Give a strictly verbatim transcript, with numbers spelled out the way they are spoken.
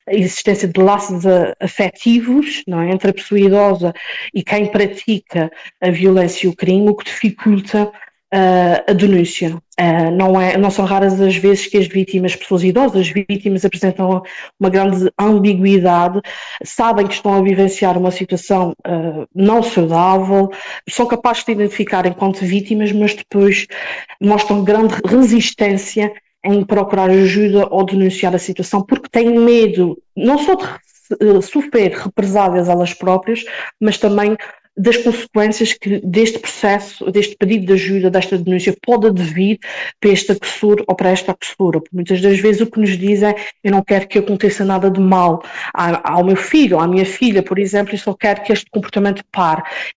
a existência de laços afetivos, não é, entre a pessoa idosa e quem pratica a violência e o crime, o que dificulta Uh, a denúncia. Uh, não, é, não são raras as vezes que as vítimas, pessoas idosas, as vítimas apresentam uma grande ambiguidade, sabem que estão a vivenciar uma situação uh, não saudável, são capazes de identificar enquanto vítimas, mas depois mostram grande resistência em procurar ajuda ou denunciar a situação, porque têm medo não só de sofrer represálias elas próprias, mas também das consequências que deste processo, deste pedido de ajuda, desta denúncia, pode advir para este agressor ou para esta agressora. Muitas das vezes o que nos dizem é: eu não quero que aconteça nada de mal ao meu filho, à minha filha, por exemplo, eu só quero que este comportamento pare.